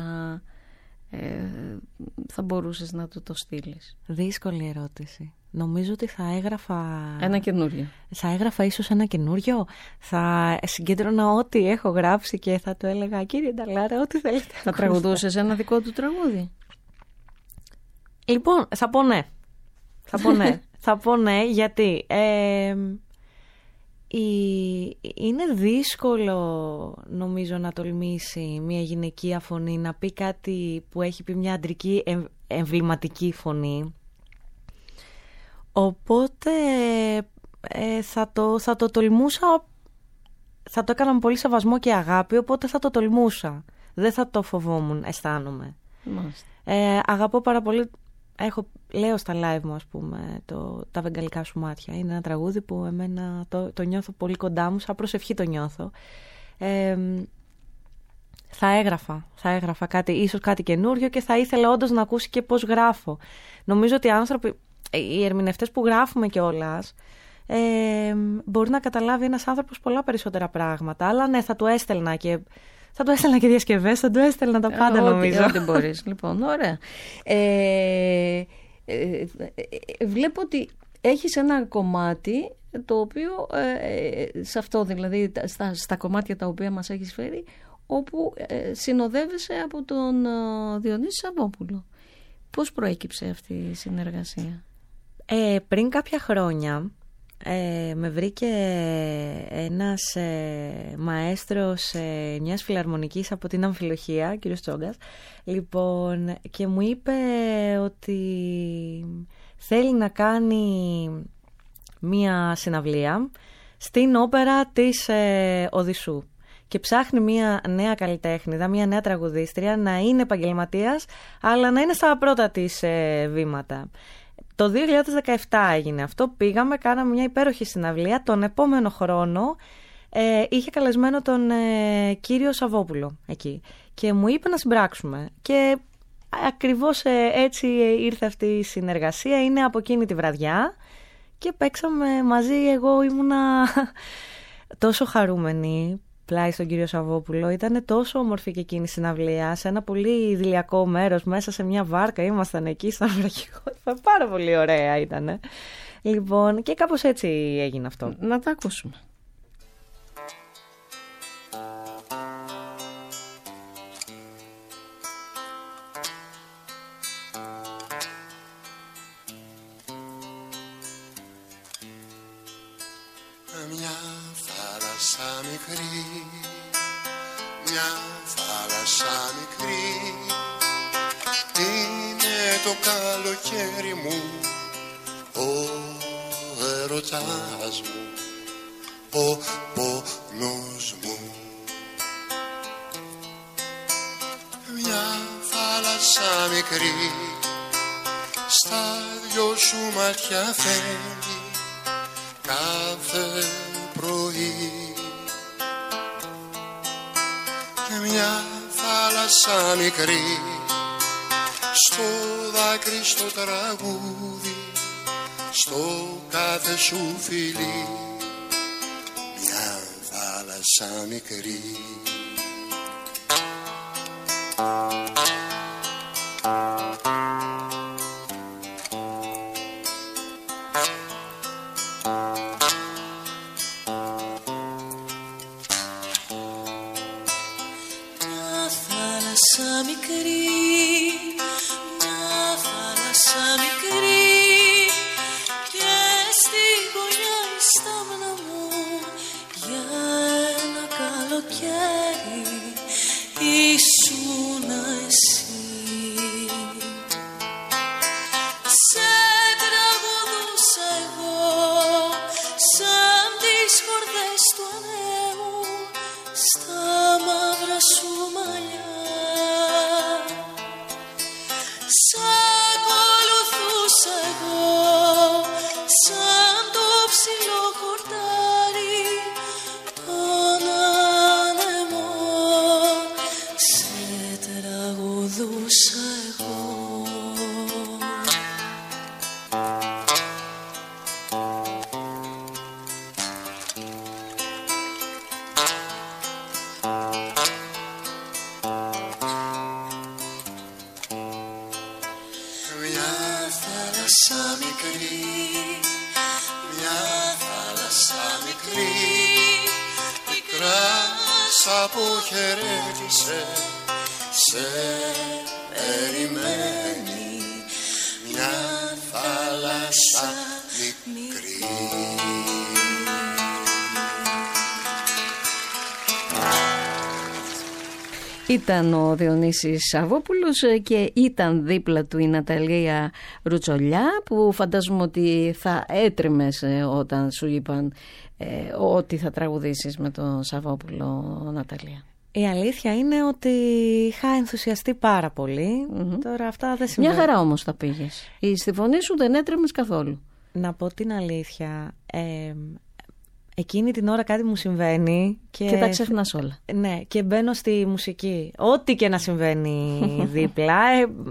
θα μπορούσες να του το στείλεις? Δύσκολη ερώτηση. Νομίζω ότι θα έγραφα... Ένα καινούριο. Θα έγραφα ίσως ένα καινούριο. Θα συγκέντρωνα ό,τι έχω γράψει και θα του έλεγα, κύριε Νταλάρα, ό,τι θέλετε. Θα τραγουδούσες ένα δικό του τραγούδι? Λοιπόν, θα πω ναι. Θα πω ναι, γιατί είναι δύσκολο, νομίζω, να τολμήσει μια γυναικεία φωνή να πει κάτι που έχει πει μια αντρική εμβληματική φωνή. Οπότε θα το τολμούσα, θα το έκανα με πολύ σεβασμό και αγάπη, οπότε θα το τολμούσα. Δεν θα το φοβόμουν, αισθάνομαι. Αγαπώ πάρα πολύ. Λέω στα live μου, ας πούμε, τα βεγγαλικά σου μάτια. Είναι ένα τραγούδι που εμένα το νιώθω πολύ κοντά μου, σαν προσευχή το νιώθω. Θα έγραφα κάτι, ίσως κάτι καινούριο, και θα ήθελα όντως να ακούσει και πώς γράφω. Νομίζω ότι οι ερμηνευτές που γράφουμε κιόλας, μπορεί να καταλάβει ένας άνθρωπος πολλά περισσότερα πράγματα. Αλλά ναι, θα του έστελνα και διασκευές, θα του έστελνα τα πάντα, νομίζω. Ό,τι μπορείς. Λοιπόν, ωραία. Βλέπω ότι έχεις ένα κομμάτι το οποίο, σε αυτό δηλαδή, στα κομμάτια τα οποία μας έχεις φέρει, όπου συνοδεύεσαι από τον Διονύση Σαββόπουλο. Πώς προέκυψε αυτή η συνεργασία? Πριν κάποια χρόνια με βρήκε ένας μαέστρος μιας φιλαρμονικής από την Αμφιλοχία, κύριος Τσόγκας, λοιπόν, και μου είπε ότι θέλει να κάνει μια συναυλία στην όπερα της Οδυσσού και ψάχνει μια νέα καλλιτέχνηδα, μια νέα τραγουδίστρια, να είναι επαγγελματίας, αλλά να είναι στα πρώτα της βήματα. Το 2017 έγινε αυτό, πήγαμε, κάναμε μια υπέροχη συναυλία. Τον επόμενο χρόνο είχε καλεσμένο τον κύριο Σαββόπουλο εκεί και μου είπε να συμπράξουμε. Και ακριβώς έτσι ήρθε αυτή η συνεργασία, είναι από εκείνη τη βραδιά και παίξαμε μαζί. Εγώ ήμουνα τόσο χαρούμενη πλάι στον κύριο Σαββόπουλο. Ήταν τόσο όμορφη και εκείνη η συναυλία, σε ένα πολύ idηλιακό μέρος, μέσα σε μια βάρκα ήμασταν εκεί σαν βραχικό. Πάρα πολύ ωραία ήταν. Λοιπόν, και κάπως έτσι έγινε αυτό. Να τα ακούσουμε. Μια θάλασσα μικρή, μια θάλασσα μικρή, είναι το καλοκαίρι μου, ο ερωτάς μου, ο πόνος μου. Μια θάλασσα μικρή, στα δυο σου μάτια φεύγει κάθε πρωί. Μια θάλασσα μικρή στο δάκρυ, στο τραγούδι, στο κάθε σου φιλί. Μια θάλασσα μικρή. Αποχαιρέτησε, σε περιμένει μια θάλασσα μικρή. Ήταν ο Διονύσης Σαββόπουλος και ήταν δίπλα του η Ναταλία Ρουτσολιά, που φαντάζομαι ότι θα έτρεμες όταν σου είπαν ότι θα τραγουδήσεις με τον Σαββόπουλο, Ναταλία. Η αλήθεια είναι ότι είχα ενθουσιαστεί πάρα πολύ. Τώρα αυτά δεν συμβαίνουν. Μια χαρά όμως τα πήγες. Στη φωνή σου δεν έτρεμες καθόλου. Να πω την αλήθεια, εκείνη την ώρα κάτι μου συμβαίνει και τα ξεχνάς όλα. Ναι, και μπαίνω στη μουσική. Ό,τι και να συμβαίνει δίπλα.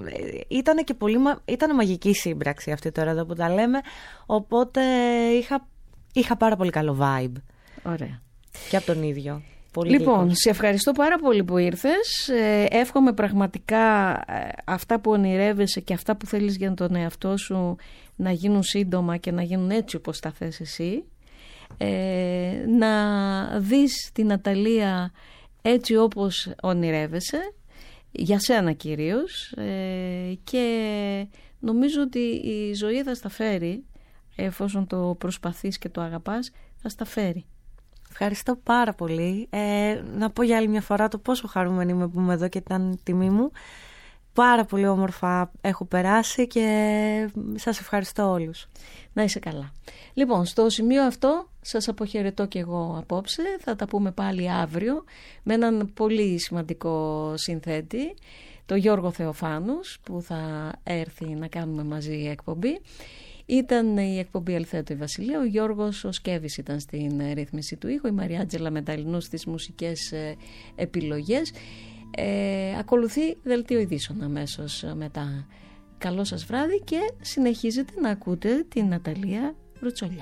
Ήταν μαγική σύμπραξη αυτή τώρα εδώ που τα λέμε. Οπότε είχα πάρα πολύ καλό vibe. Ωραία. Και από τον ίδιο. Πολύ λοιπόν, γλυκός. σε ευχαριστώ πάρα πολύ που ήρθες. Εύχομαι πραγματικά αυτά που ονειρεύεσαι και αυτά που θέλεις για τον εαυτό σου να γίνουν σύντομα και να γίνουν έτσι όπως τα θες εσύ. Να δεις την Ναταλία έτσι όπως ονειρεύεσαι, για σένα κυρίως, και νομίζω ότι η ζωή θα στα φέρει, εφόσον το προσπαθείς και το αγαπάς, θα στα φέρει. Ευχαριστώ πάρα πολύ. Να πω για άλλη μια φορά το πόσο χαρούμενη είμαι που είμαι εδώ και ήταν τιμή μου. Πάρα πολύ όμορφα έχω περάσει και σας ευχαριστώ όλους. Να είσαι καλά. Λοιπόν, στο σημείο αυτό σας αποχαιρετώ και εγώ απόψε. Θα τα πούμε πάλι αύριο με έναν πολύ σημαντικό συνθέτη, τον Γιώργο Θεοφάνους, που θα έρθει να κάνουμε μαζί εκπομπή. Ήταν η εκπομπή Ελθέτω η Βασιλεία, ο Γιώργος ο Σκέβης ήταν στην ρύθμιση του ήχου, η Μαριάτζελα Μεταλλινού στις μουσικές επιλογές. Ακολουθεί δελτίο ειδήσεων αμέσως μετά. Καλό σας βράδυ και συνεχίζετε να ακούτε την Ναταλία Ρουτσολιά.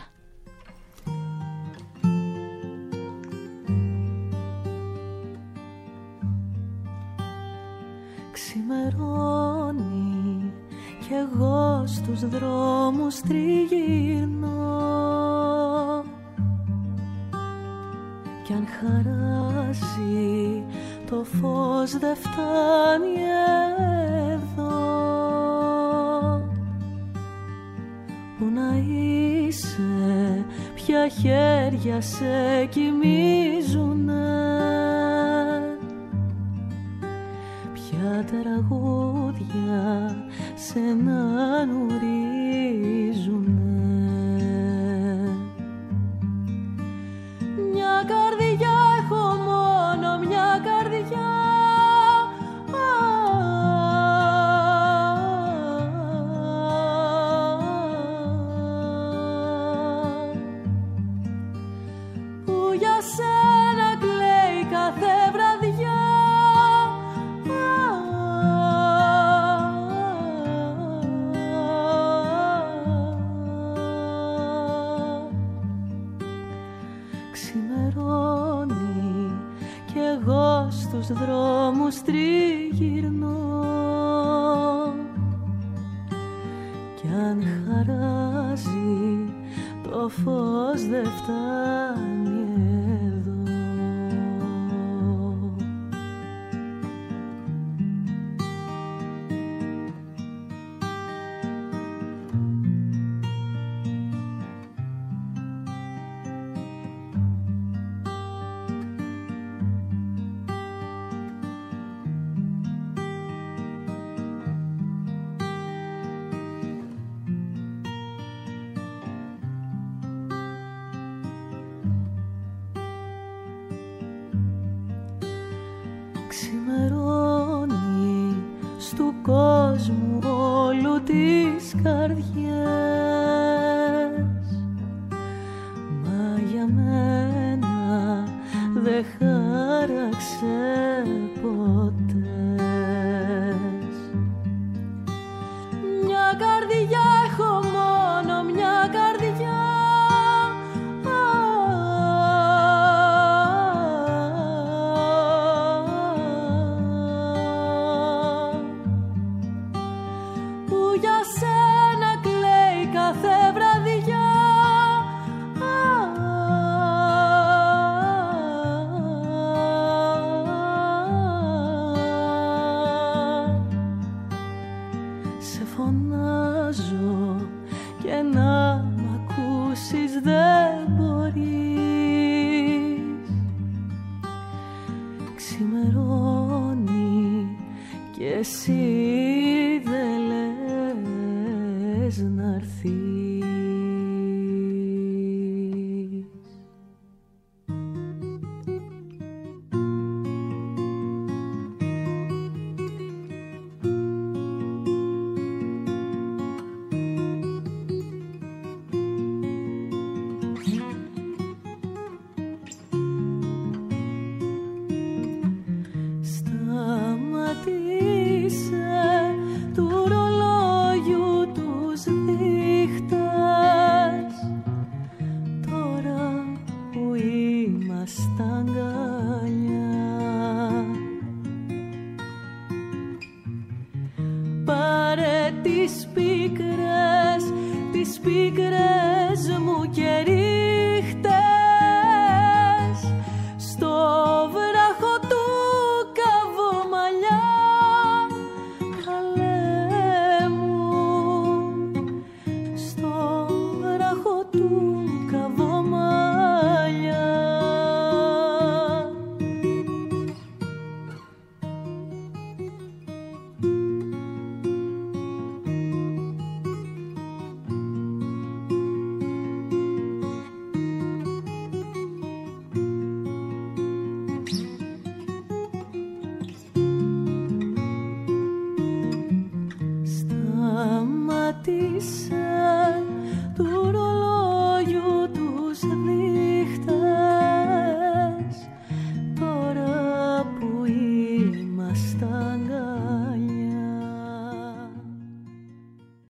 Ξημερώνει κι εγώ στους δρόμους τριγυρνώ, κι αν χαράζει το φως δεν φτάνει εδώ. Πού να είσαι, ποια χέρια σε κοιμίζουνε, ποια τραγούδια σε να νουρίζουνε. Μια καρδιά έχω, μόνο μια καρδιά, στους δρόμους τριγυρνώ κι αν χαράζει το φως δεν φτάνει εδώ. Ξημερώνει στου κόσμου όλου τις καρδιές, μα για μένα δεν χάραξε ποτέ. Μια καρδιά έχω, μόνο μια καρδιά, σε φωνάζω και να μ' ακούσεις δεν